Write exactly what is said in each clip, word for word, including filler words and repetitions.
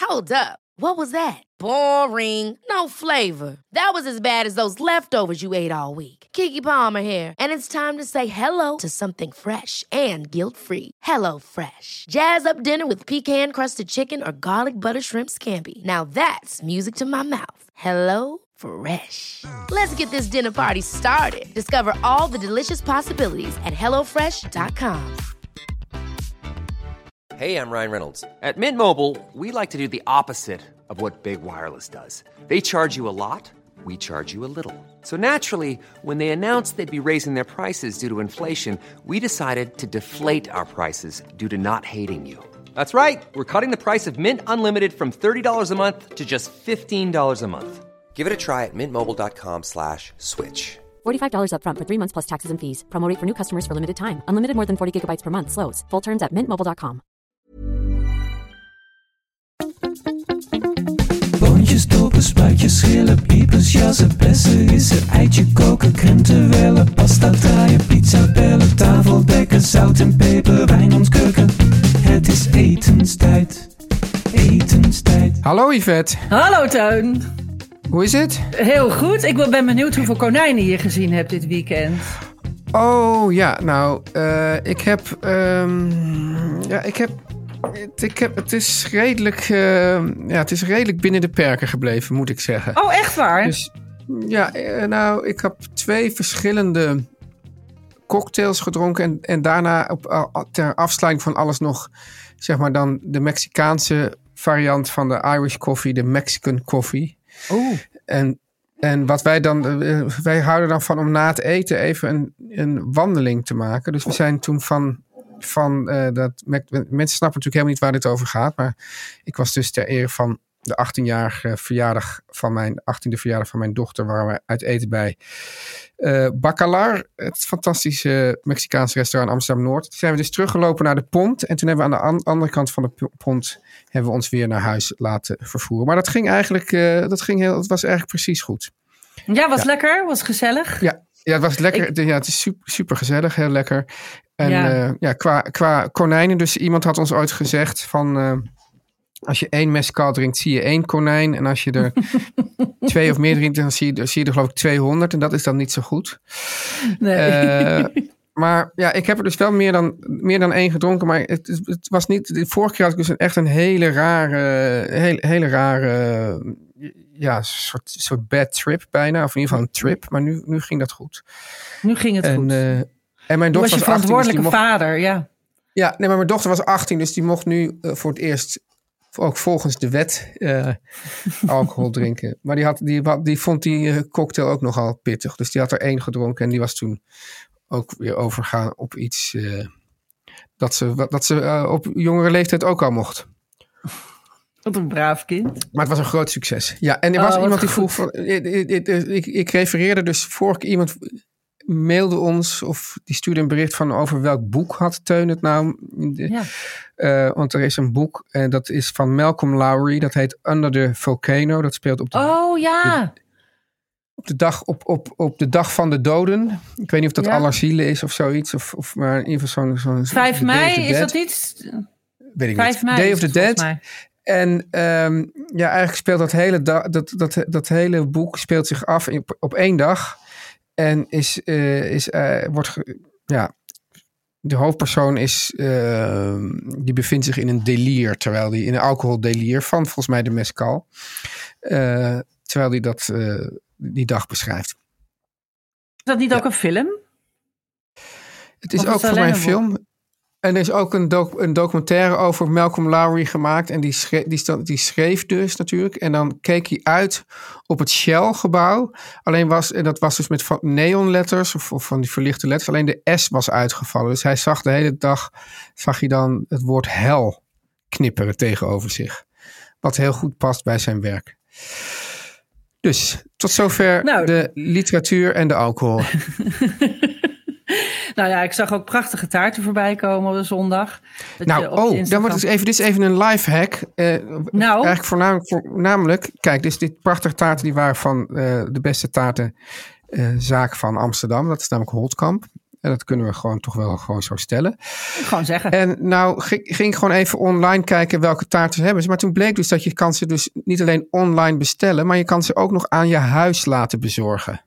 Hold up. What was that? Boring. No flavor. That was as bad as those leftovers you ate all week. Keke Palmer here, and it's time to say hello to something fresh and guilt-free. Hello Fresh. Jazz up dinner with pecan-crusted chicken or garlic butter shrimp scampi. Now that's music to my mouth. Hello Fresh. Let's get this dinner party started. Discover all the delicious possibilities at hello fresh dot com. Hey, I'm Ryan Reynolds. At Mint Mobile, we like to do the opposite of what Big Wireless does. They charge you a lot, we charge you a little. So naturally, when they announced they'd be raising their prices due to inflation, we decided to deflate our prices due to not hating you. That's right. We're cutting the price of Mint Unlimited from thirty dollars a month to just fifteen dollars a month. Give it a try at mintmobile.com slash switch. forty-five dollars up front for three months plus taxes and fees. Promo rate for new customers for limited time. Unlimited more than forty gigabytes per month. Slows full terms at mint mobile dot com. Boontjes, dopen, spuitjes, schillen, piepers, jassen, bessen, rissen, eitje koken, krenten wellen, pasta draaien, pizza bellen, tafel dekken, zout en peper, wijn ontkurken. Het is etenstijd, etenstijd. Hallo Yvette. Hallo Teun. Hoe is het? Heel goed. Ik ben benieuwd hoeveel konijnen je gezien hebt dit weekend. Oh ja, nou, uh, ik heb, um, ja, ik heb, het, ik heb, het is redelijk, uh, ja, het is redelijk binnen de perken gebleven, moet ik zeggen. Oh, echt waar? Dus ja, uh, nou, ik heb twee verschillende cocktails gedronken en, en daarna op, uh, ter afsluiting van alles nog, zeg maar dan de Mexicaanse variant van de Irish coffee, de Mexican coffee. Oh. En, en wat wij dan, uh, wij houden dan van om na het eten even een, een wandeling te maken. Dus we zijn toen van, van uh, dat, mensen snappen natuurlijk helemaal niet waar dit over gaat. Maar ik was dus ter ere van de achttienjarige verjaardag van mijn, achttiende verjaardag van mijn dochter, waar we uit eten bij uh, Bacalar, het fantastische Mexicaanse restaurant Amsterdam-Noord. Toen zijn we dus teruggelopen naar de Pont. En toen hebben we aan de an- andere kant van de Pont hebben we ons weer naar huis laten vervoeren. Maar dat ging eigenlijk, uh, dat ging heel, het was eigenlijk precies goed. Ja, was ja. lekker? Was gezellig? Ja, ja, het was lekker. Ik... Ja, het is super, super gezellig, heel lekker. En ja. Uh, ja, qua, qua konijnen, dus iemand had ons ooit gezegd van, Uh, als je één mezcal drinkt, zie je één konijn. En als je er twee of meer drinkt, dan zie je, zie je er geloof ik tweehonderd. En dat is dan niet zo goed. Nee. Uh, maar ja, ik heb er dus wel meer dan, meer dan één gedronken. Maar het, het was niet. De vorige keer had ik dus een, echt een hele rare, hele, hele rare, ja, soort, soort bad trip bijna. Of in ieder geval een trip. Maar nu, nu ging dat goed. Nu ging het en, goed. Uh, en mijn dochter was je was verantwoordelijke achttien, dus mocht, vader, ja. Ja, nee, maar mijn dochter was achttien, dus die mocht nu uh, voor het eerst, ook volgens de wet, uh, alcohol drinken. Maar die, had, die, die vond die uh, cocktail ook nogal pittig. Dus die had er één gedronken en die was toen ook weer overgegaan op iets uh, dat ze, dat ze uh, op jongere leeftijd ook al mocht. Wat een braaf kind. Maar het was een groot succes. Ja, en er was oh, iemand die goed. vroeg van, ik, ik, ik, ik refereerde dus vorige keer iemand mailde ons of die stuurde een bericht van over welk boek had Teun het nou. Ja. Uh, want er is een boek en dat is van Malcolm Lowry. Dat heet Under the Volcano. Dat speelt op de, oh ja. de, op, de dag, op, op, op de dag van de doden. Ik weet niet of dat ja. Allerzielen is of zoiets. Of, of maar in ieder geval zo'n... zo'n vijf mei, is dat iets? Weet ik vijf niet. mei Day of the Dead. En um, ja, eigenlijk speelt dat hele, da- dat, dat, dat hele boek speelt zich af op, op één dag. En is, uh, is, uh, wordt, ge- ja, de hoofdpersoon is, uh, die bevindt zich in een delier, terwijl die in een alcoholdelier van volgens mij de mezcal, uh, terwijl hij dat uh, die dag beschrijft. Is dat niet ja. ook een film? Het is of ook voor mij een film. En er is ook een, doc, een documentaire over Malcolm Lowry gemaakt. En die schreef, die, die schreef dus natuurlijk. En dan keek hij uit op het Shell-gebouw. Alleen was, en dat was dus met neonletters of, of van die verlichte letters. Alleen de S was uitgevallen. Dus hij zag de hele dag, zag hij dan het woord hel knipperen tegenover zich. Wat heel goed past bij zijn werk. Dus tot zover nou, de literatuur en de alcohol. Nou ja, ik zag ook prachtige taarten voorbij komen op de zondag. Nou, oh, dan wordt het even, dit is even een life hack. Uh, nou. Eigenlijk voornamelijk, voornamelijk, kijk, dus dit prachtige taarten die waren van uh, de beste taartenzaak uh, van Amsterdam. Dat is namelijk Holtkamp. En dat kunnen we gewoon toch wel gewoon zo stellen. Gewoon zeggen. En nou ging, ging ik gewoon even online kijken welke taarten ze hebben. Maar toen bleek dus dat je kan ze dus niet alleen online bestellen, maar je kan ze ook nog aan je huis laten bezorgen.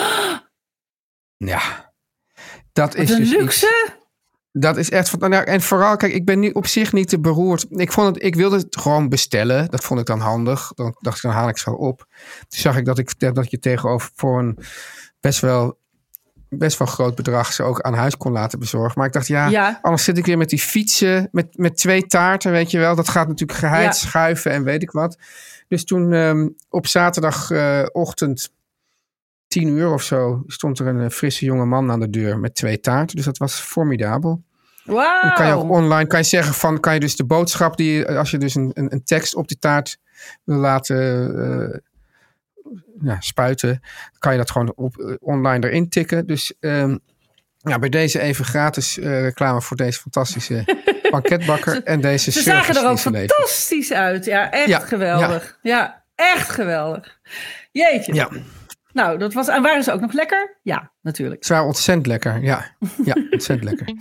Ja. Dat is Wat een dus luxe. Iets, dat is echt van. Nou, en vooral, kijk, ik ben nu op zich niet te beroerd. Ik vond het, ik wilde het gewoon bestellen. Dat vond ik dan handig. Dan dacht ik, dan haal ik zo op. Toen zag ik dat ik dat je tegenover voor een best wel best wel groot bedrag ze ook aan huis kon laten bezorgen. Maar ik dacht, ja, Ja. anders zit ik weer met die fietsen, met, met twee taarten, weet je wel. Dat gaat natuurlijk geheid Ja. schuiven en weet ik wat. Dus toen um, op zaterdagochtend tien uur of zo stond er een uh, frisse jonge man aan de deur met twee taarten. Dus dat was formidabel. Wauw. Dan kan je ook online kan je zeggen van, kan je dus de boodschap die, als je dus een, een, een tekst op die taart wil laten uh, ja, spuiten, kan je dat gewoon op, uh, online erin tikken. Dus um, ja, bij deze even gratis uh, reclame voor deze fantastische banketbakker en deze Ze service zagen er ook die ze leveren. fantastisch uit. Ja, echt Ja, geweldig. Ja. ja, echt geweldig. Jeetje. Ja, Nou, dat was, en waren ze ook nog lekker? Ja, natuurlijk. ze waren ontzettend lekker. Ja, ja ontzettend lekker.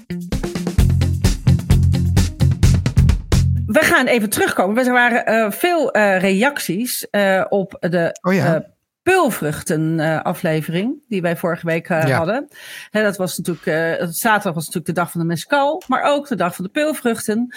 We gaan even terugkomen. Er waren uh, veel uh, reacties uh, op de Oh ja. uh, peulvruchten uh, aflevering die wij vorige week uh, Ja. hadden. He, dat was natuurlijk, uh, zaterdag was natuurlijk de dag van de mezcal, maar ook de dag van de peulvruchten.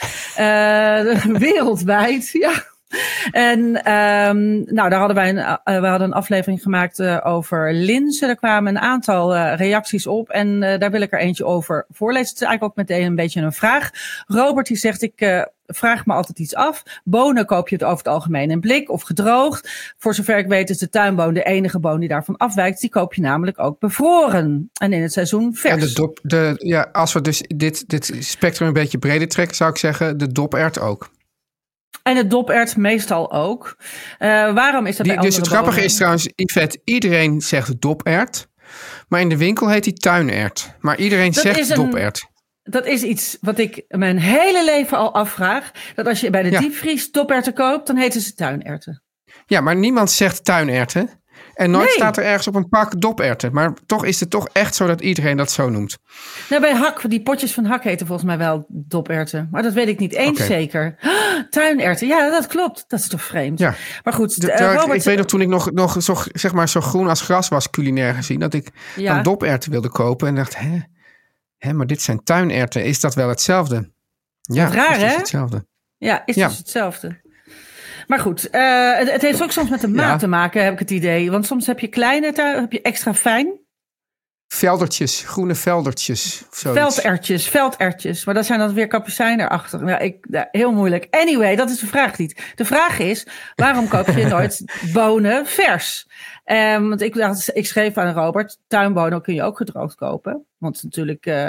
Uh, wereldwijd, ja. En um, nou, daar hadden wij een, uh, we hadden een aflevering gemaakt uh, over linzen. Er kwamen een aantal uh, reacties op en uh, daar wil ik er eentje over voorlezen. Het is eigenlijk ook meteen een beetje een vraag. Robert die zegt, ik uh, vraag me altijd iets af. Bonen koop je het over het algemeen in blik of gedroogd. Voor zover ik weet is de tuinboon de enige boon die daarvan afwijkt. Die koop je namelijk ook bevroren. En in het seizoen vers. En de dop, de, ja, als we dus dit, dit spectrum een beetje breder trekken, zou ik zeggen, de dopert ook. En het dopert meestal ook. Uh, waarom is dat Die, bij dus het andere grappige bonen? is trouwens, Yvette, iedereen zegt dopert. Maar in de winkel heet die tuinert. Maar iedereen Dat zegt is een- dopert. Dat is iets wat ik mijn hele leven al afvraag. Dat als je bij de Ja. diepvries doperten koopt, dan heten ze tuinerten. Ja, maar niemand zegt tuinerten. En nooit Nee. staat er ergens op een pak doperten. Maar toch is het toch echt zo dat iedereen dat zo noemt. Nou, bij Hak, die potjes van Hak heten volgens mij wel doperten. Maar dat weet ik niet eens Oké. zeker. Ah, tuinerten, ja, dat klopt. Dat is toch vreemd. Ja. Maar goed, De, uh, terwijl ik- Robert, ik weet nog toen ik nog, nog zo, zeg maar, zo groen als gras was, culinair gezien, dat ik Ja. dan doperten wilde kopen. En dacht, hè, hè, maar dit zijn tuinerten. Is dat wel hetzelfde? Ja, Wat raar, het is dus hè? hetzelfde. Ja, is Ja. dus hetzelfde. Maar goed, uh, het, het heeft ook soms met de maat Ja. te maken, heb ik het idee. Want soms heb je kleine, tu- heb je extra fijn. Veldertjes, groene veldertjes. Of zoiets. Veldertjes, veldertjes. Maar dat zijn dan weer kapucijnen erachter. Ja, ik, ja, heel moeilijk. Anyway, dat is de vraag niet. De vraag is, waarom koop je nooit bonen vers? Um, want ik, dacht, ik schreef aan Robert, tuinbonen kun je ook gedroogd kopen. Want natuurlijk uh,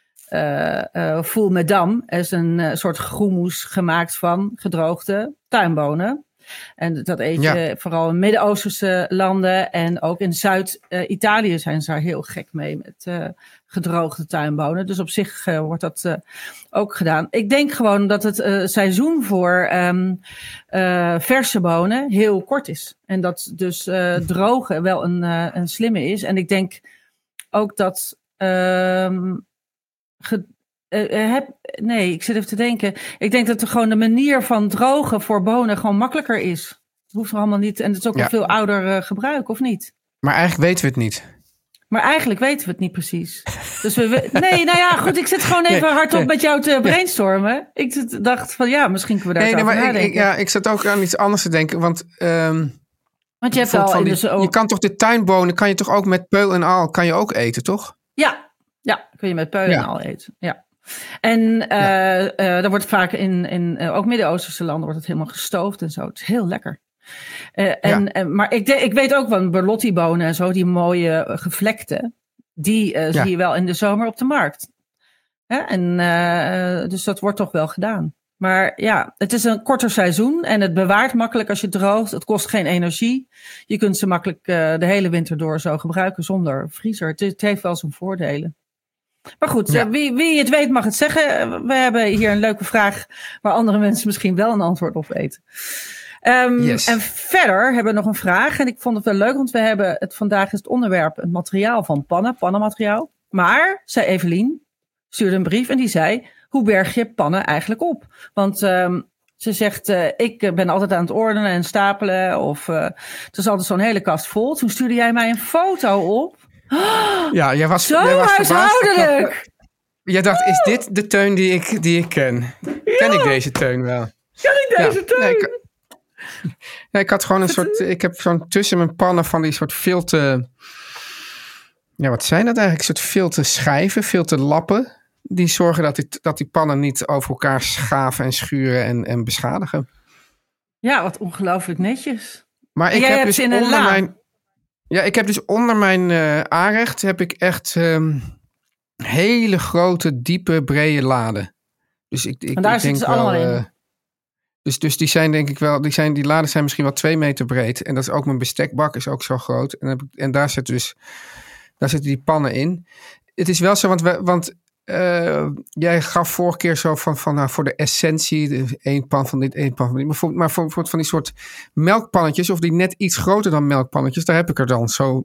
uh, uh, Foul Mesdames is een uh, soort groenmoes gemaakt van gedroogde tuinbonen. En dat eet je Ja. vooral in Midden-Oosterse landen. En ook in Zuid-Italië zijn ze daar heel gek mee met uh, gedroogde tuinbonen. Dus op zich uh, wordt dat uh, ook gedaan. Ik denk gewoon dat het uh, seizoen voor um, uh, verse bonen heel kort is. En dat dus uh, drogen wel een, uh, een slimme is. En ik denk ook dat... Um, ge- Uh, heb, nee, ik zit even te denken. Ik denk dat er gewoon de manier van drogen voor bonen gewoon makkelijker is. Het hoeft er allemaal niet. En het is ook Ja. een veel ouder uh, gebruik, of niet? Maar eigenlijk weten we het niet. Maar eigenlijk weten we het niet precies. Dus we, we, nee, nou ja, goed. Ik zit gewoon even Nee, hardop nee. met jou te brainstormen. Ik zit- dacht van ja, misschien kunnen we daar Nee, eens nee, over maar ik, nadenken. ik, ja, ik zat ook aan iets anders te denken. Want um, Want je hebt van- wel van in die- dus ook... je kan toch de tuinbonen, kan je toch ook met peul en al, kan je ook eten, toch? Ja, ja, kun je met peulen Ja. al eten. Ja. En uh, Ja. uh, daar wordt vaak in, in uh, ook Midden-Oosterse landen wordt het helemaal gestoofd en zo. Het is heel lekker. Uh, en, Ja. en, maar ik, de, ik weet ook van Berlotti-bonen en zo, die mooie uh, gevlekte, die uh, Ja. zie je wel in de zomer op de markt. Hè? En, uh, dus dat wordt toch wel gedaan. Maar ja, het is een korter seizoen en het bewaart makkelijk als je het droogt. Het kost geen energie. Je kunt ze makkelijk uh, de hele winter door zo gebruiken zonder vriezer. Het, het heeft wel zijn voordelen. Maar goed, Ja. uh, wie, wie het weet mag het zeggen. We hebben hier een leuke vraag waar andere mensen misschien wel een antwoord op weten. Um, Yes. En verder hebben we nog een vraag. En ik vond het wel leuk, want we hebben het vandaag is het onderwerp het materiaal van pannen, pannenmateriaal. Maar, zei Evelien, stuurde een brief en die zei, hoe berg je pannen eigenlijk op? Want um, ze zegt, uh, ik ben altijd aan het ordenen en stapelen. Of uh, het is altijd zo'n hele kast vol. Toen stuurde jij mij een foto op. Ja, jij was, Zo jij was huishoudelijk! Jij dacht, is dit de Teun die ik, die ik ken? Ja. Ken ik deze Teun wel? Ken ik deze ja. Teun? Nee, ik, nee, ik had gewoon een soort... Ik heb zo'n tussen mijn pannen van die soort filter... Ja, wat zijn dat eigenlijk? Een soort filterschijven, filterlappen. Die zorgen dat die, dat die pannen niet over elkaar schaven en schuren en, en beschadigen. Ja, wat ongelooflijk netjes. Maar ik heb dus onder la. mijn... Ja, ik heb dus onder mijn uh, aanrecht heb ik echt um, hele grote, diepe, brede laden. Dus ik, ik, en daar ik denk zitten ze wel, allemaal in. Uh, dus, dus die zijn denk ik wel, die, zijn, die laden zijn misschien wel twee meter breed. En dat is ook mijn bestekbak, is ook zo groot. En, heb ik, en daar zit dus, daar zitten die pannen in. Het is wel zo, want, we, want uh, jij gaf vorige keer zo van, van nou, voor de essentie, één pan van dit, één pan van dit. Maar voor, maar voor, voor van die soort melkpannetjes, of die net iets groter dan melkpannetjes, daar heb ik er dan zo,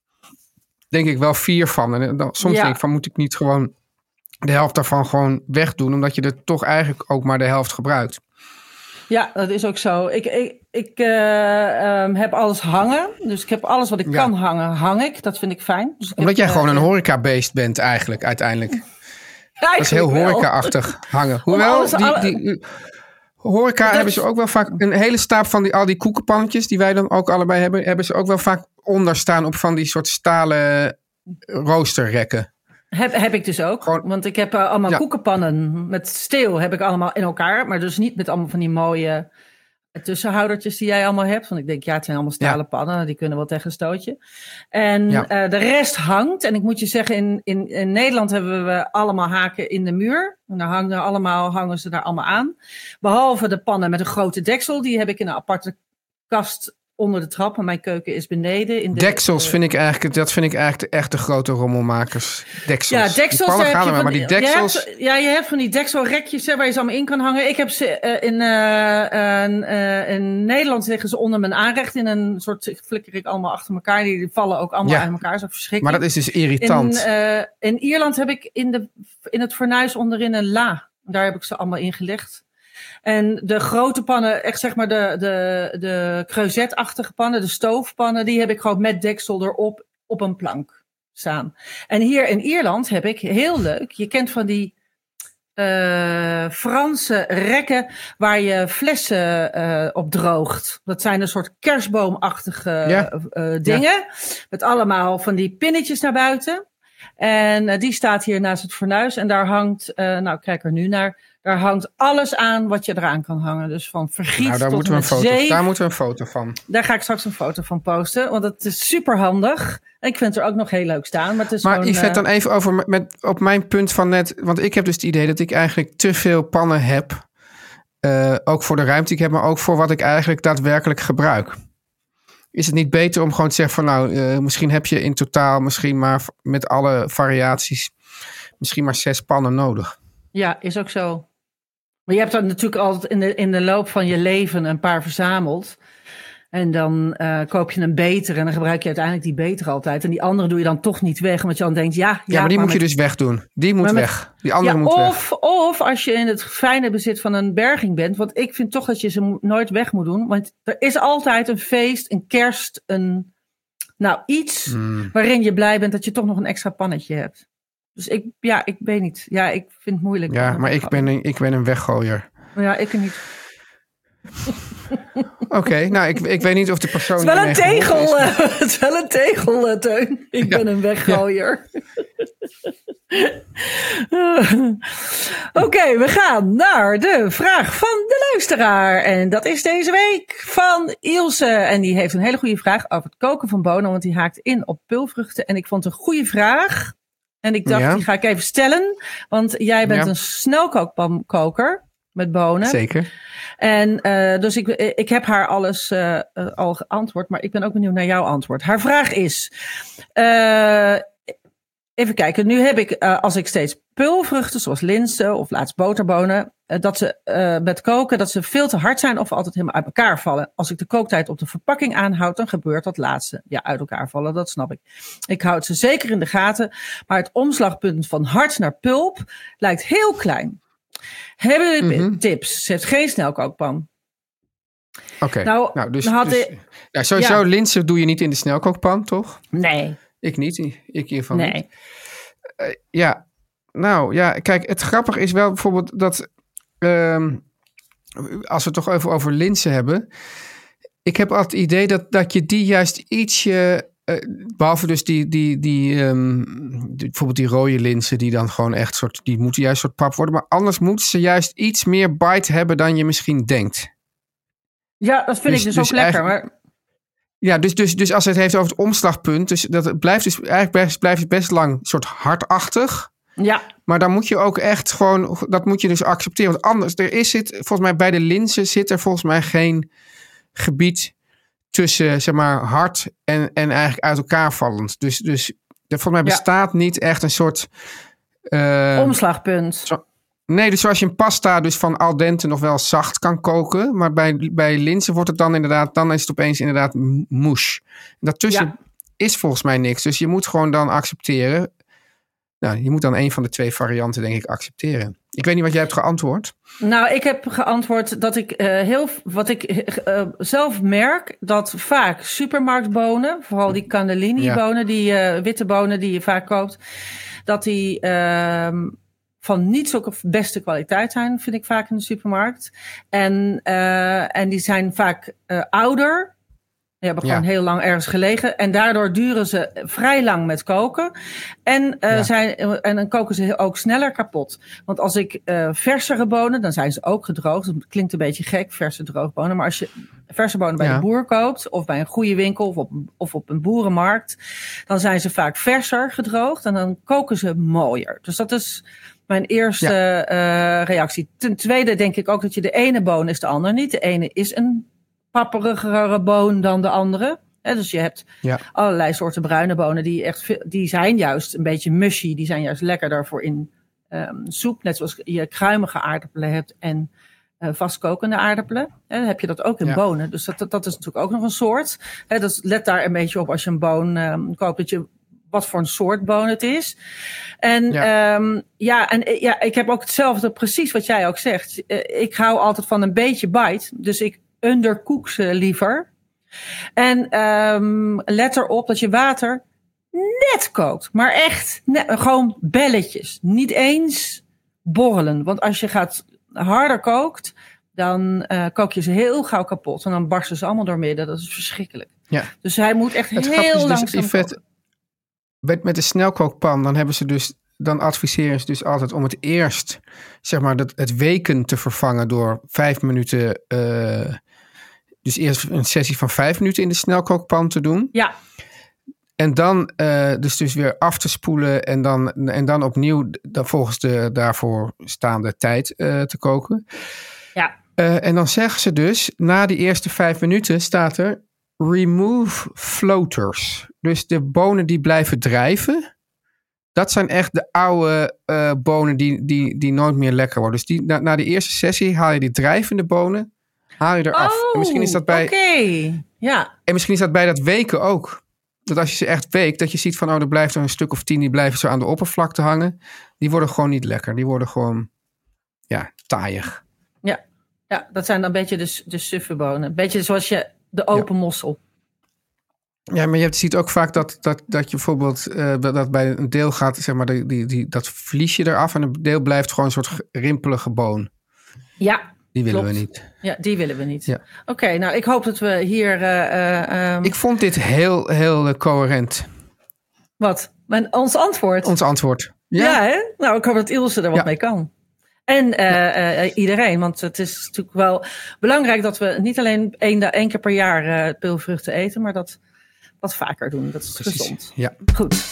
denk ik, wel vier van. En dan, soms ja. denk ik van, moet ik niet gewoon de helft daarvan gewoon wegdoen, omdat je er toch eigenlijk ook maar de helft gebruikt. Ja, dat is ook zo. Ik, ik, ik uh, um, heb alles hangen. Dus ik heb alles wat ik ja. kan hangen, hang ik. Dat vind ik fijn. Dus ik Omdat heb, jij uh, gewoon een horecabeest bent eigenlijk, uiteindelijk. eigenlijk dat is heel horeca-achtig hangen. Hoewel, die, alle... die, die, horeca dat... hebben ze ook wel vaak een hele stapel van die, al die koekenpannetjes die wij dan ook allebei hebben, hebben ze ook wel vaak onder staan op van die soort stalen roosterrekken. Heb, heb ik dus ook. Gewoon, want ik heb uh, allemaal ja. koekenpannen met steel heb ik allemaal in elkaar. Maar dus niet met allemaal van die mooie tussenhoudertjes die jij allemaal hebt. Want ik denk, ja, het zijn allemaal stalen ja. pannen. Die kunnen wel tegen een stootje. En ja. uh, de rest hangt. En ik moet je zeggen, in, in, in Nederland hebben we allemaal haken in de muur. En daar hangen, allemaal, hangen ze daar allemaal aan. Behalve de pannen met een grote deksel. Die heb ik in een aparte kast onder de trap, en mijn keuken is beneden. In de, Deksels vind ik eigenlijk, dat vind ik eigenlijk de echte grote rommelmakers. Deksels. Ja, deksels. Die gaan er maar, maar die deksels. Je hebt, ja, je hebt van die dekselrekjes hè, waar je ze allemaal in kan hangen. Ik heb ze uh, in, uh, uh, in Nederland liggen ze onder mijn aanrecht in een soort, flikker ik allemaal achter elkaar. Die vallen ook allemaal ja. uit elkaar. Zo verschrikkelijk. Maar dat is dus irritant. In, uh, in Ierland heb ik in, de, in het fornuis onderin een la. Daar heb ik ze allemaal in gelegd. En de grote pannen, echt zeg maar de, de, de creusetachtige pannen, de stoofpannen, die heb ik gewoon met deksel erop op een plank staan. En hier in Ierland heb ik, heel leuk, je kent van die uh, Franse rekken waar je flessen uh, op droogt. Dat zijn een soort kerstboomachtige ja. uh, dingen, ja. met allemaal van die pinnetjes naar buiten. En uh, die staat hier naast het fornuis en daar hangt, uh, nou kijk er nu naar, daar hangt alles aan wat je eraan kan hangen. Dus van vergiet nou, daar tot moeten we een foto, zeef. Daar moeten we een foto van. Daar ga ik straks een foto van posten. Want het is super handig. En ik vind het er ook nog heel leuk staan. Maar, het is maar gewoon, Yvette, uh... dan even over met, op mijn punt van net. Want ik heb dus het idee dat ik eigenlijk te veel pannen heb. Uh, ook voor de ruimte die ik heb, maar ook voor wat ik eigenlijk daadwerkelijk gebruik. Is het niet beter om gewoon te zeggen van nou, uh, misschien heb je in totaal misschien maar met alle variaties misschien maar zes pannen nodig. Ja, is ook zo. Maar je hebt dan natuurlijk altijd in de, in de loop van je leven een paar verzameld. En dan uh, koop je een betere en dan gebruik je uiteindelijk die betere altijd. En die andere doe je dan toch niet weg, omdat je dan denkt, ja... Ja, ja maar die maar moet met, je dus wegdoen. Die moet met, weg. Die andere ja, moet of, weg. Of als je in het fijne bezit van een berging bent. Want ik vind toch dat je ze nooit weg moet doen. Want er is altijd een feest, een kerst, een... Nou, iets mm. waarin je blij bent dat je toch nog een extra pannetje hebt. Dus ik, ja, ik weet niet. Ja, ik vind het moeilijk. Ja, maar ik ben, een, ik ben een weggooier. Ja, ik niet. Oké, okay, nou, ik, ik weet niet of de persoon... Het is wel een tegel, uh, het is wel een tegel, uh, Teun. Ik ja. ben een weggooier. Ja. Oké, okay, we gaan naar de vraag van de luisteraar. En dat is deze week van Ilse. En die heeft een hele goede vraag over het koken van bonen. Want die haakt in op peulvruchten. En ik vond het een goede vraag. En ik dacht, ja. die ga ik even stellen. Want jij bent ja. een snelkookpankoker met bonen. Zeker. En uh, dus ik, ik heb haar alles uh, uh, al geantwoord. Maar ik ben ook benieuwd naar jouw antwoord. Haar vraag is... Uh, Even kijken, nu heb ik, uh, als ik steeds peulvruchten, zoals linzen of laatst boterbonen, uh, dat ze uh, met koken, dat ze veel te hard zijn of altijd helemaal uit elkaar vallen. Als ik de kooktijd op de verpakking aanhoud, dan gebeurt dat laatste. Ja, uit elkaar vallen, dat snap ik. Ik houd ze zeker in de gaten, maar het omslagpunt van hard naar pulp lijkt heel klein. Hebben jullie mm-hmm. tips? Ze heeft geen snelkookpan. Oké, okay. nou, nou, dus, had dus ik, ja, sowieso ja. linzen doe je niet in de snelkookpan, toch? Nee. Ik niet, ik in ieder geval nee. niet. Uh, ja, nou ja, kijk, het grappige is wel bijvoorbeeld dat, um, als we het toch even over linzen hebben, ik heb altijd het idee dat, dat je die juist ietsje, uh, behalve dus die, die, die, um, die, bijvoorbeeld die rode linzen, die dan gewoon echt soort, die moeten juist soort pap worden, maar anders moeten ze juist iets meer bite hebben dan je misschien denkt. Ja, dat vind dus, ik dus, dus ook lekker, maar... Ja, dus, dus, dus als het heeft over het omslagpunt, dus dat het blijft dus eigenlijk best, blijft het best lang soort hardachtig. Ja. Maar dan moet je ook echt gewoon, dat moet je dus accepteren. Want anders, er is het, volgens mij bij de linzen zit er volgens mij geen gebied tussen, zeg maar, hard en, en eigenlijk uit elkaar vallend. Dus, dus er, volgens mij bestaat ja. niet echt een soort... Uh, omslagpunt. Zo, nee, dus zoals je een pasta dus van al dente nog wel zacht kan koken. Maar bij, bij linzen wordt het dan inderdaad, dan is het opeens inderdaad moes. Daartussen ja. is volgens mij niks. Dus je moet gewoon dan accepteren. Nou, je moet dan een van de twee varianten denk ik accepteren. Ik weet niet wat jij hebt geantwoord. Nou, ik heb geantwoord dat ik uh, heel, wat ik uh, zelf merk, dat vaak supermarktbonen, vooral die cannellini-bonen, ja. die uh, witte bonen die je vaak koopt, dat die uh, van niet zulke beste kwaliteit zijn, vind ik vaak in de supermarkt. En, uh, en die zijn vaak uh, ouder. Die hebben gewoon ja. heel lang ergens gelegen. En daardoor duren ze vrij lang met koken. En, uh, ja. zijn, en dan koken ze ook sneller kapot. Want als ik uh, versere bonen, dan zijn ze ook gedroogd. Dat klinkt een beetje gek, verse droogbonen. Maar als je verse bonen bij ja. de boer koopt, of bij een goede winkel, of op, of op een boerenmarkt, dan zijn ze vaak verser gedroogd. En dan koken ze mooier. Dus dat is mijn eerste ja. uh, reactie. Ten tweede denk ik ook dat je de ene boon is de ander niet. De ene is een papperigere boon dan de andere. He, dus je hebt ja. allerlei soorten bruine bonen die echt veel, die zijn juist een beetje mushy. Die zijn juist lekkerder voor in um, soep. Net zoals je kruimige aardappelen hebt en uh, vastkokende aardappelen. He, dan heb je dat ook in ja. bonen. Dus dat, dat, dat is natuurlijk ook nog een soort. He, dus let daar een beetje op als je een boon um, koopt, dat je wat voor een soort boon het is. En ja, um, ja, en ja, ik heb ook hetzelfde, precies wat jij ook zegt. Uh, ik hou altijd van een beetje bite. Dus ik undercook ze liever. En um, let erop dat je water net kookt. Maar echt net, gewoon belletjes. Niet eens borrelen. Want als je gaat harder kookt, dan uh, kook je ze heel gauw kapot. En dan barsten ze allemaal doormidden. Dat is verschrikkelijk. Ja. Dus hij moet echt het heel is langzaam dus koken. Met, met de snelkookpan, dan hebben ze dus, dan adviseren ze dus altijd om het eerst, zeg maar, dat, het weken te vervangen door vijf minuten. Uh, dus eerst een sessie van vijf minuten in de snelkookpan te doen. Ja. En dan uh, dus, dus weer af te spoelen en dan, en dan opnieuw dan volgens de daarvoor staande tijd uh, te koken. Ja. Uh, en dan zeggen ze dus, na die eerste vijf minuten staat er remove floaters. Dus de bonen die blijven drijven, dat zijn echt de oude uh, bonen die, die, die nooit meer lekker worden. Dus die, na, na die eerste sessie haal je die drijvende bonen, haal je eraf. Oh, en misschien is dat bij. Oké. Okay. Ja. En misschien is dat bij dat weken ook. Dat als je ze echt weekt, dat je ziet van, oh, er blijft er een stuk of tien, die blijven zo aan de oppervlakte hangen. Die worden gewoon niet lekker. Die worden gewoon, ja, taaiig. Ja, ja, dat zijn dan een beetje de, de suffe bonen. Een beetje zoals je de open ja. mossel. Ja, maar je ziet ook vaak dat, dat, dat je bijvoorbeeld uh, dat bij een deel gaat, zeg maar, die, die, die, dat vlies je eraf en een deel blijft gewoon een soort rimpelige boon. Ja, die willen klopt. we niet. Ja, die willen we niet. Ja. Oké, okay, nou, ik hoop dat we hier. Uh, um... Ik vond dit heel, heel uh, coherent. Wat? Mijn, ons antwoord? Ons antwoord. Ja, ja hè? Nou, ik hoop dat Ilse er wat ja. mee kan. En uh, ja. uh, iedereen, want het is natuurlijk wel belangrijk dat we niet alleen één, één keer per jaar uh, peulvruchten eten, maar dat wat vaker doen. Dat is Precies. gezond. Ja. Goed.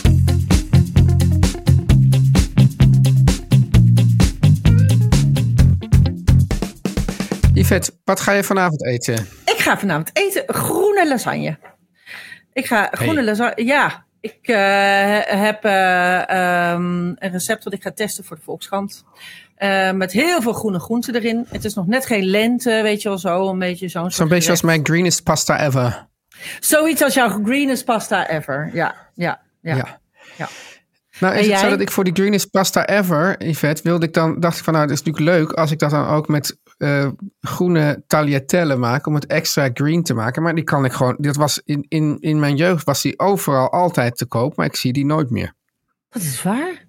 Yvette, wat ga je vanavond eten? Ik ga vanavond eten groene lasagne. Ik ga groene hey. lasagne, ja. Ik uh, heb uh, um, een recept wat ik ga testen voor de Volkskrant. Uh, met heel veel groene groenten erin. Het is nog net geen lente, weet je wel zo. Een beetje zo'n Zo'n beetje als mijn greenest pasta ever. Zoiets als jouw greenest pasta ever. Ja, ja, ja. ja. ja. Nou, is en het jij? zo dat ik voor die greenest pasta ever, Yvette, wilde ik dan, dacht ik van nou, het is natuurlijk leuk als ik dat dan ook met uh, groene tagliatelle maak, om het extra green te maken. Maar die kan ik gewoon, dat was in, in, in mijn jeugd was die overal altijd te koop, maar ik zie die nooit meer. Wat is waar?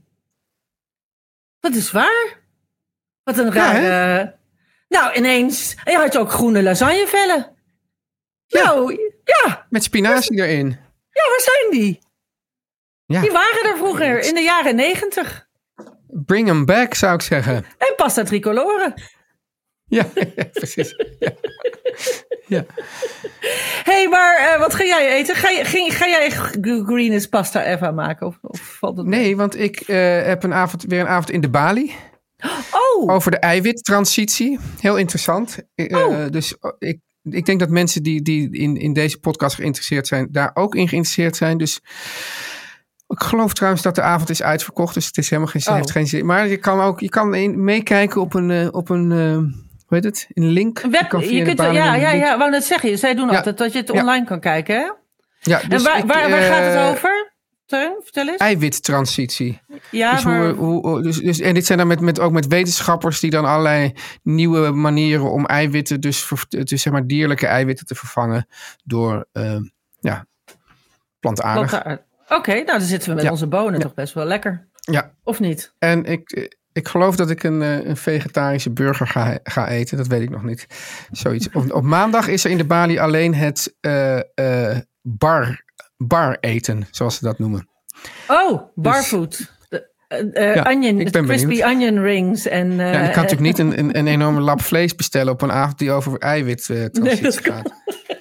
Wat is waar? Wat een rare... Ja, nou, ineens... En je had ook groene lasagnevellen. Ja. Nou, ja. Met spinazie erin. Ja, waar zijn die? Ja. Die waren er vroeger, in de jaren negentig. Bring them back, zou ik zeggen. En pasta tricolore. Ja, ja precies. Ja. Ja. Hé, hey, maar uh, wat ga jij eten? Ga, je, ging, ga jij greenest pasta ever maken? Of, of valt het nee, want ik uh, heb een avond, weer een avond in de Bali. Oh. Over de eiwittransitie. Heel interessant. Uh, oh. Dus ik, ik denk dat mensen die, die in, in deze podcast geïnteresseerd zijn, daar ook in geïnteresseerd zijn. Dus ik geloof trouwens dat de avond is uitverkocht. Dus het is helemaal geen, oh. heeft geen zin. Maar je kan ook je kan meekijken op een, uh, op een uh, hoe heet het? Een link. Een web, je, je kunt, ja, ja, ja, ja, wou net zeggen. Zij doen ja. altijd dat je het online ja. kan kijken, hè? Ja, dus en waar, ik, waar, waar uh, gaat het over? Teun, vertel eens. Eiwittransitie. Ja, dus maar... hoe, hoe, dus, dus, en dit zijn dan met, met, ook met wetenschappers die dan allerlei nieuwe manieren om eiwitten, dus, ver, dus zeg maar dierlijke eiwitten te vervangen door uh, ja, plantaardig. Plantaardig. Oké, okay, nou dan zitten we met ja. onze bonen ja. toch best wel lekker. Ja. Of niet? En ik, ik geloof dat ik een, een vegetarische burger ga, ga eten. Dat weet ik nog niet. Zoiets. Op, op maandag is er in de Bali alleen het uh, uh, bar, bar eten, zoals ze dat noemen. Oh, barfood. Dus, uh, uh, ja, onion, crispy benieuwd. Onion rings. En, uh, ja, en ik kan natuurlijk niet een, een, een enorme lap vlees bestellen op een avond die over eiwit uh, transitie nee, gaat.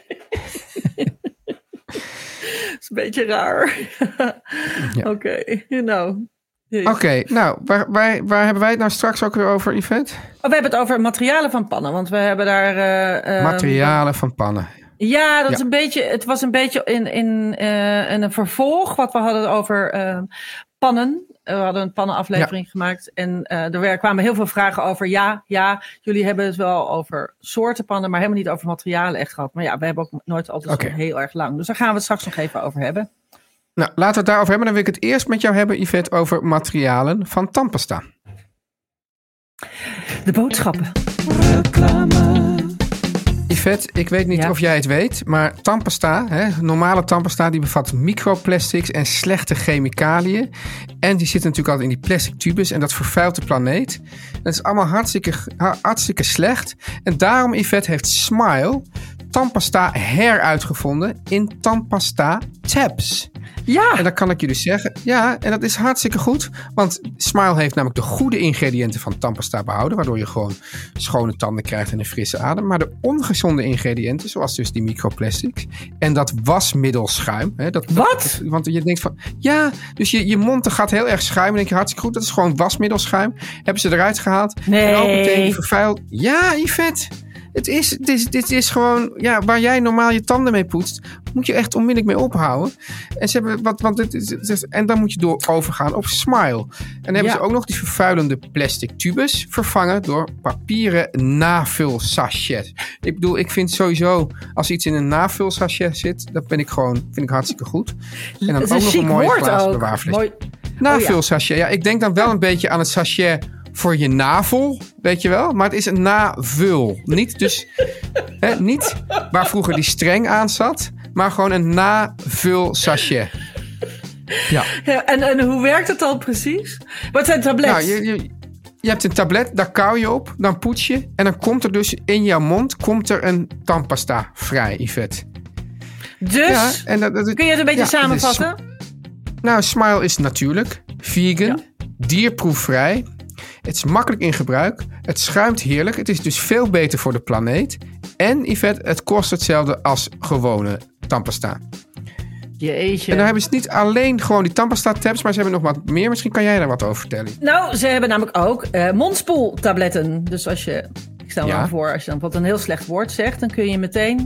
Dat is een beetje raar. Ja. Oké, okay, nou. Oké, okay, nou, waar, waar, waar hebben wij het nou straks ook weer over, Yvette? Oh, we hebben het over materialen van pannen, want we hebben daar... Uh, materialen uh, van pannen. Ja, dat ja. Is een beetje, het was een beetje in, in, uh, in een vervolg wat we hadden over uh, pannen. We hadden een pannenaflevering ja. gemaakt en uh, er kwamen heel veel vragen over. Ja, ja, jullie hebben het wel over soorten pannen, maar helemaal niet over materialen echt gehad. Maar ja, we hebben ook nooit altijd okay. zo heel erg lang. Dus daar gaan we het straks nog even over hebben. Nou, laten we het daarover hebben. Dan wil ik het eerst met jou hebben, Yvette, over materialen van tandpasta. De boodschappen. Reclame. Yvette, ik weet niet ja. of jij het weet, maar tandpasta, hè, normale tandpasta, die bevat microplastics en slechte chemicaliën. En die zitten natuurlijk altijd in die plastic tubes en dat vervuilt de planeet. Dat is allemaal hartstikke, hartstikke slecht. En daarom, Yvette, heeft Smile tandpasta heruitgevonden in tandpasta tabs. Ja. En dan kan ik je dus zeggen, ja, en dat is hartstikke goed. Want Smile heeft namelijk de goede ingrediënten van tandpasta behouden, waardoor je gewoon schone tanden krijgt en een frisse adem. Maar de ongezonde ingrediënten, zoals dus die microplastics en dat wasmiddelschuim. Hè, dat, Wat? Dat, want je denkt van, ja, dus je, je mond gaat heel erg schuimen. Dan denk je, hartstikke goed, dat is gewoon wasmiddelschuim. Hebben ze eruit gehaald. Nee. En ook meteen vervuild. Ja, Yvette. Het is, dit, is, dit is gewoon, ja, waar jij normaal je tanden mee poetst, moet je echt onmiddellijk mee ophouden. En, ze hebben wat, want dit, dit, dit, en dan moet je door overgaan op Smile. En dan hebben ja. ze ook nog die vervuilende plastic tubes vervangen door papieren navulsachets. Ik bedoel, ik vind sowieso, als iets in een navulsachet zit, dat ben ik gewoon, vind ik hartstikke goed. En dan ook nog een mooie glazen bewaarfles. Mooi. Navulsachet, ja, ik denk dan wel een beetje aan het sachet voor je navel, weet je wel. Maar het is een navul. Niet dus, hè, niet waar vroeger die streng aan zat, maar gewoon een navul sachet. Ja. Ja, en, en hoe werkt het dan precies? Wat zijn tabletten? Nou, je, je, je hebt een tablet, daar kauw je op, dan poets je. En dan komt er dus in jouw mond komt er een tandpasta vrij, Yvette. Dus, ja, en dat, dat, kun je het een beetje ja, samenvatten? Is, nou, Smile is natuurlijk, vegan, ja. dierproefvrij. Het is makkelijk in gebruik. Het schuimt heerlijk. Het is dus veel beter voor de planeet. En Yvette, het kost hetzelfde als gewone tandpasta. Jeetje. En dan hebben ze niet alleen gewoon die tandpasta tabs, maar ze hebben nog wat meer. Misschien kan jij daar wat over vertellen. Nou, ze hebben namelijk ook uh, mondspoeltabletten. Dus als je, ik stel me ja. voor, als je dan wat een heel slecht woord zegt, dan kun je meteen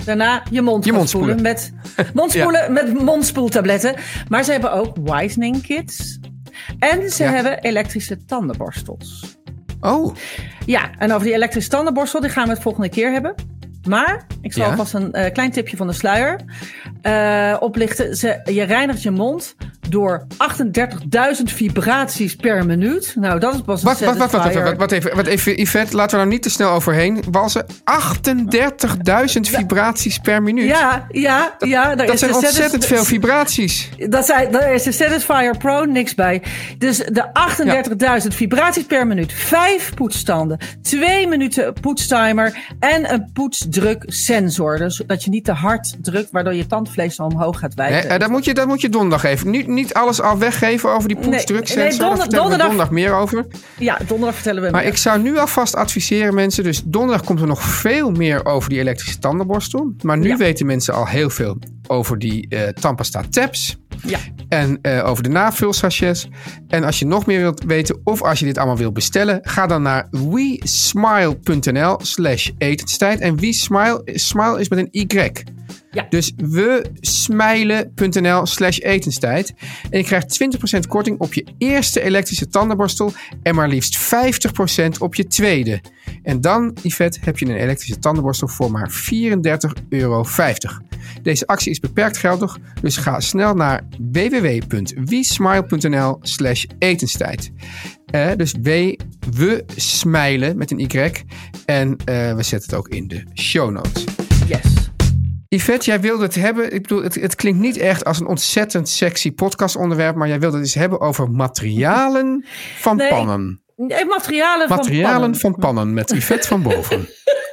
Daarna je mond, Je gaan mond spoelen. spoelen. Met, mondspoelen met mondspoeltabletten. Maar ze hebben ook whitening kits. En ze Ja. hebben elektrische tandenborstels. Oh, Ja, en over die elektrische tandenborstel die gaan we het volgende keer hebben. Maar ik zal Ja. alvast een uh, klein tipje van de sluier uh, oplichten. Ze, je reinigt je mond door achtendertigduizend vibraties per minuut. Nou, dat is pas een wat, wat, wat, wat, satisfier. wat, wat, even, wat even, Yvette, laten we nou niet te snel overheen walsen. achtendertigduizend vibraties per minuut. Ja, ja, ja. daar Dat is zijn de ontzettend satis- veel vibraties. Dat zijn, daar is de Satisfyer Pro niks bij. Dus de achtendertigduizend vibraties per minuut. Vijf poetsstanden. Twee minuten poetstimer. En een poetsdruksensor. Dus dat je niet te hard drukt, waardoor je tandvlees zo omhoog gaat wijken. Hè, dat, moet je, dat moet je donderdag even. Niet, niet alles al weggeven over die poetsdruksensor. Nee, nee, donder- Daar vertellen we donderdag- donderdag meer over. Ja, donderdag vertellen we Maar meer. ik zou nu alvast adviseren mensen. Dus donderdag komt er nog veel meer over die elektrische tandenborstel. Maar nu Ja. weten mensen al heel veel over die uh, tandpasta tabs. Ja. En uh, over de navulsachets. En als je nog meer wilt weten of als je dit allemaal wilt bestellen, ga dan naar wesmile.nl slash etenstijd. En wesmile, smile is met een Y. Ja. Dus wesmile.nl slash etenstijd. En je krijgt twintig procent korting op je eerste elektrische tandenborstel en maar liefst vijftig procent op je tweede. En dan, Yvette, heb je een elektrische tandenborstel voor maar vierendertig euro vijftig. Deze actie is beperkt geldig, dus ga snel naar www.wesmile.nl slash etenstijd. Uh, dus w, we smilen met een Y. En uh, we zetten het ook in de show notes. Yes. Yvette, jij wilde het hebben. Ik bedoel, het, het klinkt niet echt als een ontzettend sexy podcastonderwerp, maar jij wilde het eens hebben over materialen van Nee, pannen. Nee, materialen, Materialen van pannen. van pannen met Yvette van Boven.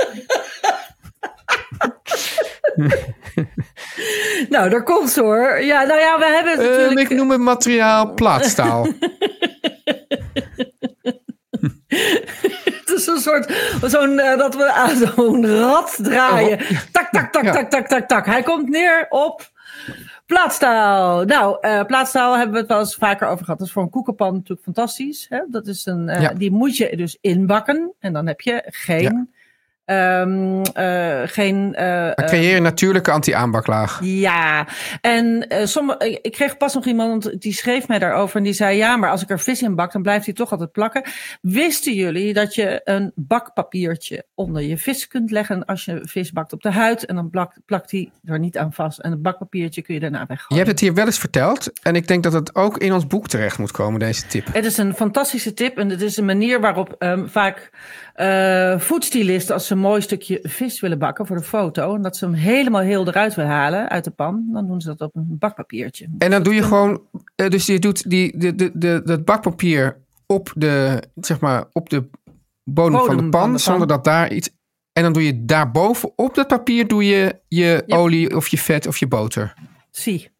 Nou, daar komt ze hoor. Ja, nou ja, we hebben het Uh, natuurlijk... ik noem het materiaal plaatstaal. Het is een soort, zo'n, uh, dat we aan zo'n rad draaien. Oh, ja. Tak, tak, tak, Ja. tak, tak, tak, tak. Hij komt neer op plaatstaal. Nou, uh, plaatstaal hebben we het wel eens vaker over gehad. Dat is voor een koekenpan natuurlijk fantastisch. Hè? Dat is een, uh, Ja. Die moet je dus inbakken. En dan heb je geen... Um, uh, geen uh, Dan creëer je een natuurlijke anti-aanbaklaag. Ja, en uh, sommige, ik kreeg pas nog iemand die schreef mij daarover en die zei ja, maar als ik er vis in bak, dan blijft hij toch altijd plakken. Wisten jullie dat je een bakpapiertje onder je vis kunt leggen als je vis bakt op de huid en dan plakt, plakt hij er niet aan vast en het bakpapiertje kun je daarna Je weggooien. hebt het hier wel eens verteld en ik denk dat het ook in ons boek terecht moet komen, deze tip. Het is een fantastische tip en het is een manier waarop um, vaak uh, foodstylisten, als ze een mooi stukje vis willen bakken voor de foto, en dat ze hem helemaal heel eruit willen halen uit de pan, dan doen ze dat op een bakpapiertje. En dan doe je gewoon, uh, dus je doet die, de, de, de, dat bakpapier op de, zeg maar, op de bodem, Bodem van de pan, van de pan. zonder dat daar iets. En dan doe je daarboven op dat papier doe je je Ja. olie of je vet of je boter. Zie.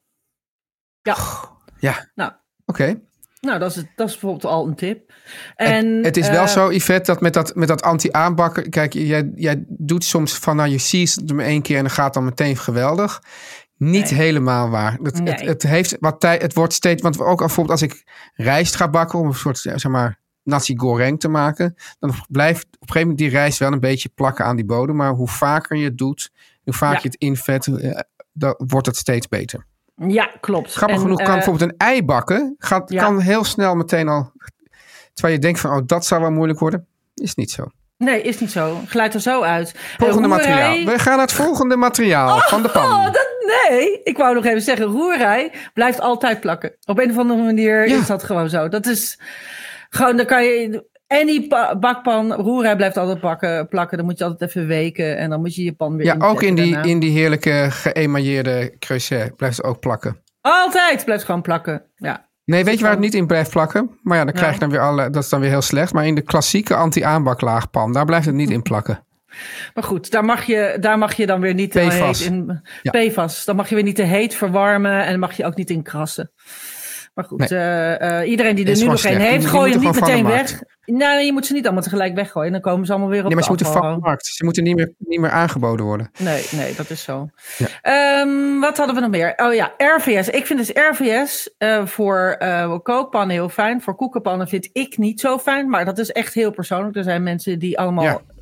Ja. Ja, Nou, oké. nou dat, is, het- dat is bijvoorbeeld al een tip. En, En, het is wel eh, zo, Yvette, dat met dat, met dat anti-aanbakken. Kijk, jij, jij doet soms van, nou, je seasont hem één keer en dan gaat dan meteen geweldig. Niet Nee. helemaal waar. Het, Nee. het, het heeft wat tijd, het wordt steeds, want ook al bijvoorbeeld als ik rijst ga bakken om een soort, zeg maar, nasi goreng te maken, dan blijft op een gegeven moment die rijst wel een beetje plakken aan die bodem. Maar hoe vaker je het doet, hoe vaker Ja. je het invet, eh, dan wordt het steeds beter. Ja, klopt. Grappig En, genoeg kan eh, bijvoorbeeld een ei bakken. Gaat, ja. kan heel snel meteen al. Terwijl je denkt van, oh, dat zou wel moeilijk worden. Is niet zo. Nee, is niet zo. Glijdt er zo uit. Volgende Eh, roerij- materiaal. We gaan naar het volgende materiaal van de pan. Oh, dat, nee, ik wou nog even zeggen, roerij blijft altijd plakken. Op een of andere manier Ja. is dat gewoon zo. Dat is gewoon, dan kan je... Any pa- bakpan, roerij blijft altijd plakken, plakken. Dan moet je altijd even weken en dan moet je je pan weer Ja, ook in die, daarna. in die heerlijke geëmailleerde creuset blijft het ook plakken. Altijd blijft gewoon plakken, ja. Nee, weet je waar het niet in blijft plakken? Maar ja, dan krijg je Nou. dan weer alle. Dat is dan weer heel slecht. Maar in de klassieke anti-aanbaklaagpan, daar blijft het niet in plakken. Maar goed, daar mag je, daar mag je dan weer niet te P F A S. heet in... Ja. P F A S. Dan mag je weer niet te heet verwarmen en dan mag je ook niet in krassen. Maar goed, Nee. eh, eh, iedereen die er Is nu gewoon nog geen slecht. heeft, Die- die gooi hem niet moeten gewoon meteen van de weg. Nee, je moet ze niet allemaal tegelijk weggooien. Dan komen ze allemaal weer op Nee, maar ze de moeten van de afval. markt. Ze moeten niet meer, niet meer aangeboden worden. Nee, nee, dat is zo. Ja. Ehm, wat hadden we nog meer? Oh ja, R V S. Ik vind dus R V S uh, voor uh, kookpannen heel fijn. Voor koekenpannen vind ik niet zo fijn. Maar dat is echt heel persoonlijk. Er zijn mensen die allemaal Ja.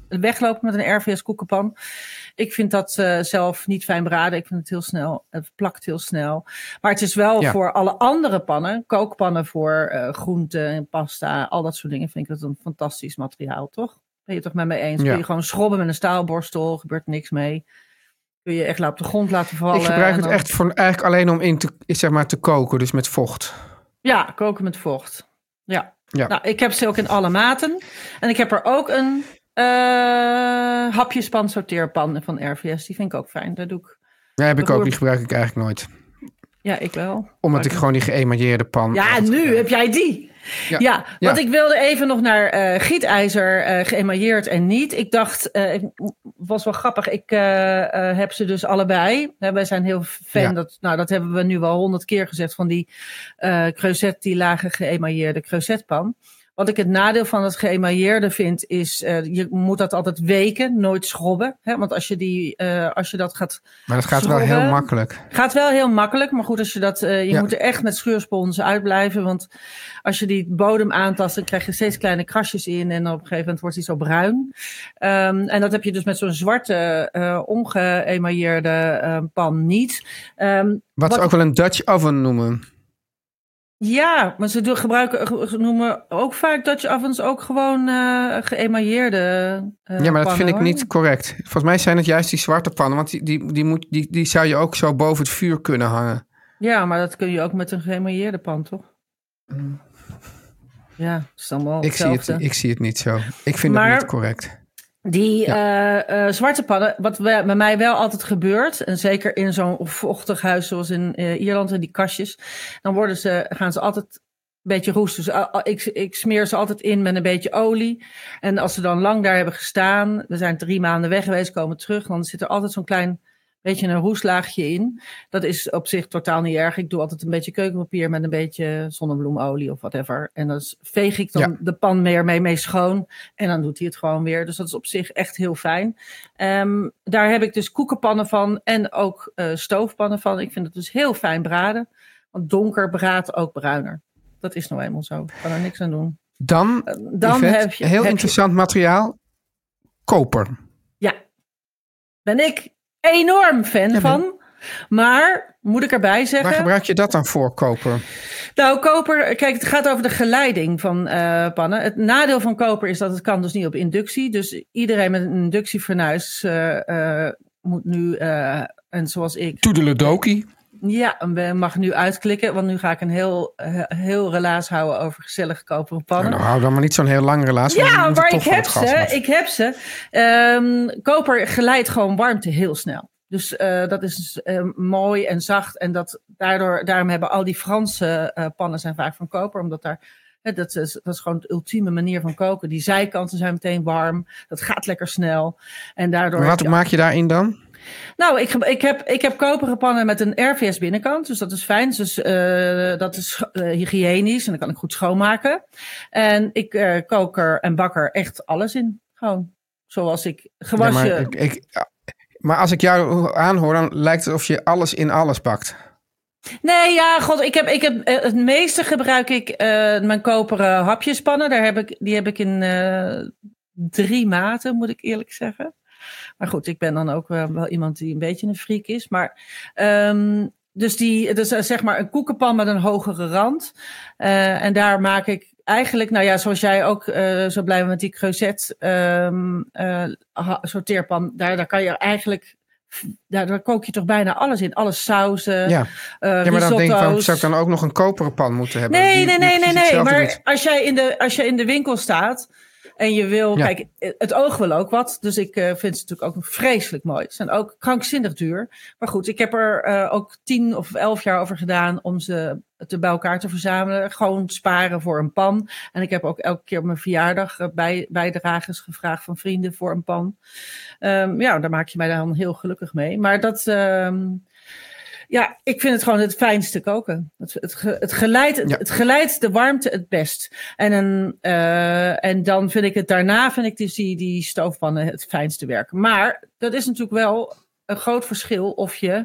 weglopen met een R V S koekenpan. Ik vind dat uh, zelf niet fijn braden. Ik vind het heel snel. Het plakt heel snel. Maar het is wel ja. voor alle andere pannen. Kookpannen voor uh, groenten en pasta. Al dat soort dingen vind ik het een fantastisch materiaal, toch? Ben je het toch met mij eens? Ja. Kun je gewoon schrobben met een staalborstel. Gebeurt niks mee. Kun je echt op de grond laten vallen. Ik gebruik het dan... echt voor, eigenlijk alleen om in te, zeg maar, te koken. Dus met vocht. Ja, koken met vocht. Ja. ja. Nou, ik heb ze ook in alle maten. En ik heb er ook een uh, hapjespan sorteerpan van R V S. Die vind ik ook fijn. Daar doe ik... Ja, heb ik ook. Die gebruik ik eigenlijk nooit. Ja, ik wel. Omdat ik gewoon die geëmailleerde pan... Ja, nu gebruik. Heb jij die. Ja, ja want ja. ik wilde even nog naar uh, gietijzer, uh, geëmailleerd en niet. Ik dacht, uh, het was wel grappig. Ik uh, uh, heb ze dus allebei. Uh, wij zijn heel fan. Ja. Dat, nou, dat hebben we nu wel honderd keer gezegd. Van die uh, creuset, die lage geëmailleerde creusetpan. Wat ik het nadeel van het geëmailleerde vind, is uh, je moet dat altijd weken, nooit schrobben. Hè? Want als je, die, uh, als je dat gaat Maar dat gaat schrobben, wel heel makkelijk. Gaat wel heel makkelijk, maar goed, als je dat, uh, je ja. moet er echt met schuursponsen uitblijven. Want als je die bodem aantast, dan krijg je steeds kleine krasjes in. En op een gegeven moment wordt die zo bruin. Um, en dat heb je dus met zo'n zwarte, uh, ongeëmailleerde uh, pan niet. Um, wat, wat ze ook wel een Dutch oven noemen. Ja, maar ze gebruiken, ze noemen ook vaak Dutch ovens ook gewoon uh, geëmailleerde uh, Ja, maar dat pannen, vind ik hoor. niet correct. Volgens mij zijn het juist die zwarte pannen, want die, die, die, moet, die, die zou je ook zo boven het vuur kunnen hangen. Ja, maar dat kun je ook met een geëmailleerde pan, toch? Mm. Ja, het is allemaal ik zie, het, ik zie het niet zo. Ik vind maar, het niet correct. Die ja. uh, uh, zwarte pannen, wat we, bij mij wel altijd gebeurt, en zeker in zo'n vochtig huis zoals in uh, Ierland en die kastjes, dan worden ze, gaan ze altijd een beetje roesten. Dus uh, ik, ik smeer ze altijd in met een beetje olie. En als ze dan lang daar hebben gestaan, we zijn drie maanden weg geweest, komen terug, dan zit er altijd zo'n klein beetje een roestlaagje in. Dat is op zich totaal niet erg. Ik doe altijd een beetje keukenpapier met een beetje zonnebloemolie of whatever. En dan veeg ik dan ja. de pan meer mee, mee schoon. En dan doet hij het gewoon weer. Dus dat is op zich echt heel fijn. Um, daar heb ik dus koekenpannen van en ook uh, stoofpannen van. Ik vind het dus heel fijn braden. Want donker braadt ook bruiner. Dat is nou eenmaal zo. Ik kan er niks aan doen. Dan, uh, dan Yvette, heb je... Heel heb interessant je, materiaal. Koper. Ja. Ben ik... enorm fan ja, van. Maar, moet ik erbij zeggen... Waar gebruik je dat dan voor, koper? Nou, koper... Kijk, het gaat over de geleiding van uh, pannen. Het nadeel van koper is dat het kan dus niet op inductie. Dus iedereen met een inductiefornuis uh, uh, moet nu... Uh, en zoals ik... Toedeledokie. Ja, mag nu uitklikken. Want nu ga ik een heel, heel relaas houden over gezellige koperen pannen. Nou, hou dan maar niet zo'n heel lang relaas. Ja, maar ik heb ze. Ik heb ze. Um, koper geleidt gewoon warmte heel snel. Dus uh, dat is uh, mooi en zacht. En dat, daardoor, daarom hebben al die Franse uh, pannen zijn vaak van koper. Omdat daar... He, dat, is, dat is gewoon de ultieme manier van koken. Die zijkanten zijn meteen warm. Dat gaat lekker snel. En daardoor... Maar wat maak je daarin dan? Nou, ik, ik, heb, ik heb koperen pannen met een R V S binnenkant. Dus dat is fijn. Dus uh, dat is uh, hygiënisch. En dan kan ik goed schoonmaken. En ik uh, kook er en bak er echt alles in. Gewoon zoals ik gewasje... Ja, maar, ik, ik, maar als ik jou aanhoor, dan lijkt het of je alles in alles bakt. Nee, ja, god, ik heb, ik heb het meeste gebruik ik uh, mijn koperen hapjespannen. Daar heb ik, die heb ik in uh, drie maten, moet ik eerlijk zeggen. Maar goed, ik ben dan ook uh, wel iemand die een beetje een freak is. Maar um, dus die, dus uh, zeg maar een koekenpan met een hogere rand. Uh, en daar maak ik eigenlijk, nou ja, zoals jij ook uh, zo blij bent met die creuset um, uh, sorteerpan. Daar, daar kan je eigenlijk... Daar, daar kook je toch bijna alles in. Alle sauzen, ja. Uh, ja, maar dan denk ik, waarom zou ik dan ook nog een koperen pan moeten hebben? Nee, die, nee, nee, nee, nee. Maar niet. als jij, in de, als jij in de winkel staat en je wil... Ja. Kijk, het oog wil ook wat. Dus ik uh, vind ze natuurlijk ook vreselijk mooi. Ze zijn ook krankzinnig duur. Maar goed, ik heb er uh, ook tien of elf jaar over gedaan om ze te bij elkaar te verzamelen. Gewoon sparen voor een pan. En ik heb ook elke keer op mijn verjaardag uh, bij, bijdragers gevraagd van vrienden voor een pan. Um, ja, daar maak je mij dan heel gelukkig mee. Maar dat... Um, Ja, ik vind het gewoon het fijnste koken. Het, het, het, geleidt, het, ja. het geleidt de warmte het best. En, een, uh, en dan vind ik het daarna, vind ik dus die, die stoofpannen het fijnste werken. Maar dat is natuurlijk wel een groot verschil of je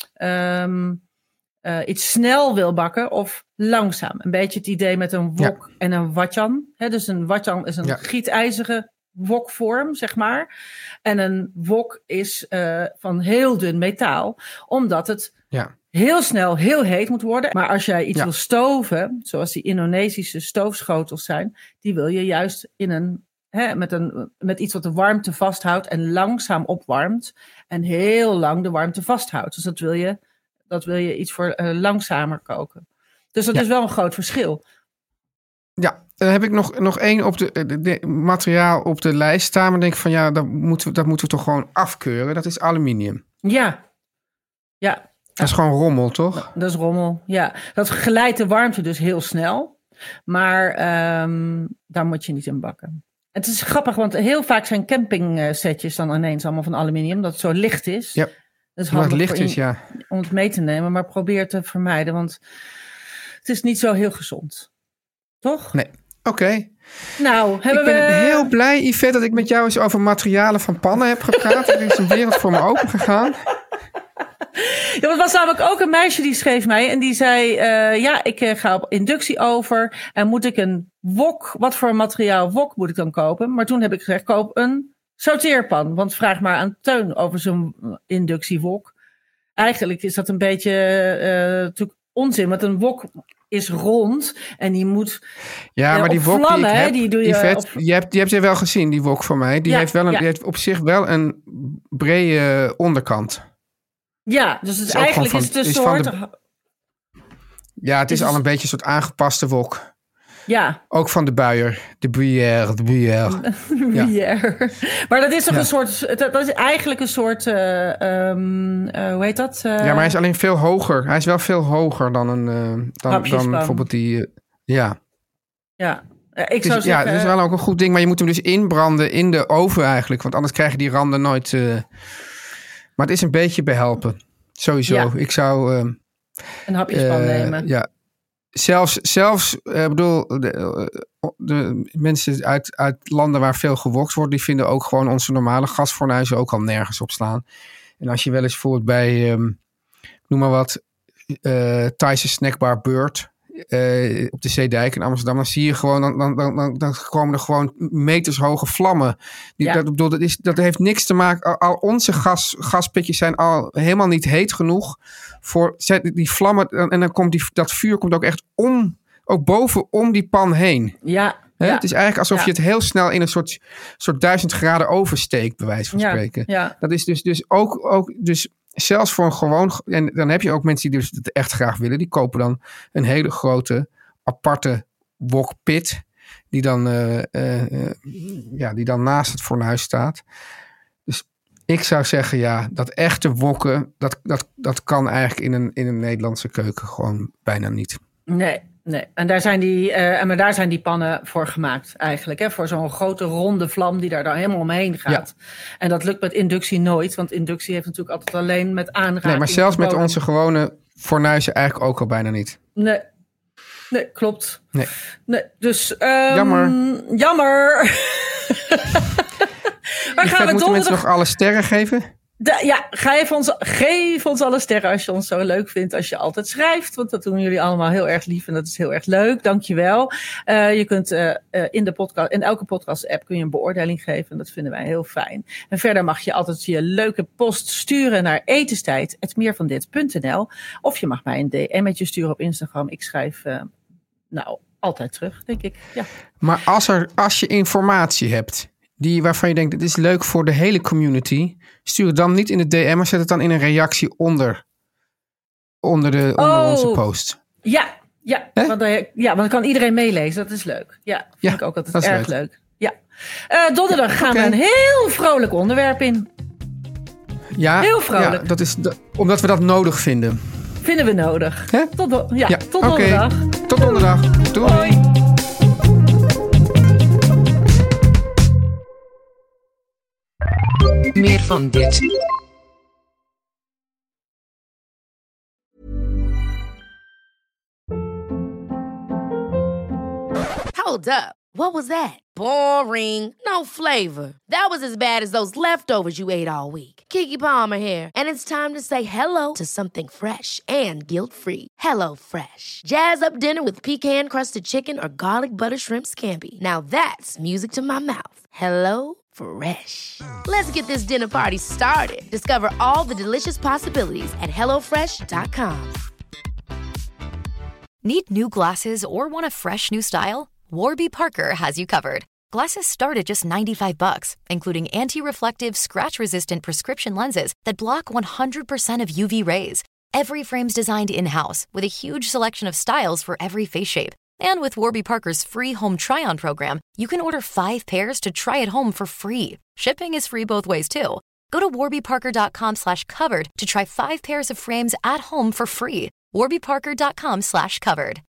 um, uh, iets snel wil bakken of langzaam. Een beetje het idee met een wok ja. en een watjan. He, dus een watjan is een ja. gietijzige wokvorm, zeg maar. En een wok is uh, van heel dun metaal, omdat het Ja. heel snel heel heet moet worden. Maar als jij iets Ja. wil stoven, zoals die Indonesische stoofschotels zijn, die wil je juist in een, hè, met, een, met iets wat de warmte vasthoudt en langzaam opwarmt. En heel lang de warmte vasthoudt. Dus dat wil je, dat wil je iets voor uh, langzamer koken. Dus dat Ja. is wel een groot verschil. Ja, dan heb ik nog, nog één op de, de, de materiaal op de lijst staan. Maar denk ik van ja, dat moeten, we, dat moeten we toch gewoon afkeuren. Dat is aluminium. Ja, ja. Dat is gewoon rommel, toch? Dat is rommel, ja. Dat geleidt de warmte dus heel snel. Maar um, daar moet je niet in bakken. Het is grappig, want heel vaak zijn campingsetjes dan ineens allemaal van aluminium. Dat het zo licht is. Ja, dat is omdat het handig licht voor is, ja. om het mee te nemen. Maar probeer het te vermijden, want het is niet zo heel gezond. Toch? Nee. Oké. Okay. Nou, hebben ik ben we... heel blij, Yvette, dat ik met jou eens over materialen van pannen heb gepraat. Er is een wereld voor me open gegaan. Ja, er was namelijk ook een meisje die schreef mij en die zei, uh, ja, ik uh, ga op inductie over en moet ik een wok, wat voor materiaal wok moet ik dan kopen? Maar toen heb ik gezegd, koop een sorteerpan, want vraag maar aan Teun over zo'n inductiewok. Eigenlijk is dat een beetje uh, natuurlijk onzin, want een wok is rond en die moet ja, uh, maar die wok vlammen, die ik heb, die doe je Yvette, op... je hebt, die hebt je wel gezien, die wok van mij. Die, ja, heeft wel een, ja. die heeft op zich wel een brede onderkant. Ja, dus het is eigenlijk van, is het een is soort... De, ja, het is, is al een beetje een soort aangepaste wok. Ja. Ook van de buier. De Bruyère, de Bruyère. Bruyère. Ja. Maar dat is toch ja. een soort... Dat is eigenlijk een soort... Uh, um, uh, hoe heet dat? Uh, ja, maar hij is alleen veel hoger. Hij is wel veel hoger dan een... Uh, dan, dan bijvoorbeeld die... Uh, ja. Ja. Uh, ik zou dus, zeggen... Ja, het is wel ook een goed ding. Maar je moet hem dus inbranden in de oven eigenlijk. Want anders krijg je die randen nooit... Uh, maar het is een beetje behelpen. Sowieso. Ja. Ik zou... Uh, een hapjespan uh, nemen. Ja. Zelfs, zelfs uh, bedoel, de, de mensen uit, uit landen waar veel gewokt wordt, die vinden ook gewoon onze normale gasfornuizen ook al nergens op slaan. En als je wel eens bijvoorbeeld bij, um, noem maar wat, uh, Thaise snackbar Bird uh, op de Zeedijk in Amsterdam, dan zie je gewoon, dan, dan, dan, dan komen er gewoon metershoge vlammen. Die, ja. dat, bedoel, dat, is, dat heeft niks te maken, al, al onze gas, gaspitjes zijn al helemaal niet heet genoeg voor die vlammen, en dan komt die, dat vuur komt ook echt om, ook boven om die pan heen. Ja. He, ja. Het is eigenlijk alsof ja. je het heel snel in een soort, soort duizend graden oversteekt, bij wijze van ja. spreken. Ja. Dat is dus, dus ook, ook dus zelfs voor een gewoon, en dan heb je ook mensen die dus het echt graag willen, die kopen dan een hele grote aparte wokpit, die dan, uh, uh, uh, ja, die dan naast het fornuis staat. Dus ik zou zeggen, ja, dat echte wokken, dat, dat, dat kan eigenlijk in een, in een Nederlandse keuken gewoon bijna niet. Nee, nee. En daar zijn die, uh, maar daar zijn die pannen voor gemaakt eigenlijk. Hè? Voor zo'n grote ronde vlam die daar dan helemaal omheen gaat. Ja. En dat lukt met inductie nooit. Want inductie heeft natuurlijk altijd alleen met aanraking. Nee, maar zelfs met onze gewone fornuizen eigenlijk ook al bijna niet. Nee. Nee, klopt. Nee. nee dus, um, jammer. Jammer. Maar gaan we moeten mensen nog alle sterren geven? De, ja, geef ons, geef ons alle sterren als je ons zo leuk vindt. Als je altijd schrijft, want dat doen jullie allemaal heel erg lief. En dat is heel erg leuk, dankjewel. Uh, je kunt uh, uh, in, de podcast, in elke podcast app kun je een beoordeling geven. En dat vinden wij heel fijn. En verder mag je altijd je leuke post sturen naar etenstijd at meervandit punt n l. Of je mag mij een D M'tje sturen op Instagram. Ik schrijf uh, nou altijd terug, denk ik. Ja. Maar als, er, als je informatie hebt die waarvan je denkt, dit is leuk voor de hele community, stuur het dan niet in de D M, maar zet het dan in een reactie onder, onder, de, onder oh, onze post. Ja, ja, want, uh, ja, want dan kan iedereen meelezen. Dat is leuk. Ja, vind ja, ik ook altijd erg leuk. leuk. Ja. Uh, donderdag gaan okay. we een heel vrolijk onderwerp in. Ja, heel vrolijk. Ja, dat is de, omdat we dat nodig vinden. Vinden we nodig. Hè? Tot, do- ja, ja, tot okay. donderdag. Tot donderdag. Doei. Hoi. Meer van dit. Hold up. What was that? Boring. No flavor. That was as bad as those leftovers you ate all week. Keke Palmer here, and it's time to say hello to something fresh and guilt-free. Hello Fresh. Jazz up dinner with pecan-crusted chicken or garlic butter shrimp scampi. Now that's music to my mouth. Hello Fresh. Let's get this dinner party started. Discover all the delicious possibilities at hello fresh dot com. Need new glasses or want a fresh new style? Warby Parker has you covered. Glasses start at just ninety-five bucks, including anti-reflective, scratch-resistant prescription lenses that block one hundred percent of U V rays. Every frame's designed in-house with a huge selection of styles for every face shape. And with Warby Parker's free home try-on program, you can order five pairs to try at home for free. Shipping is free both ways, too. Go to warbyparker.com slash covered to try five pairs of frames at home for free. warbyparker.com slash covered.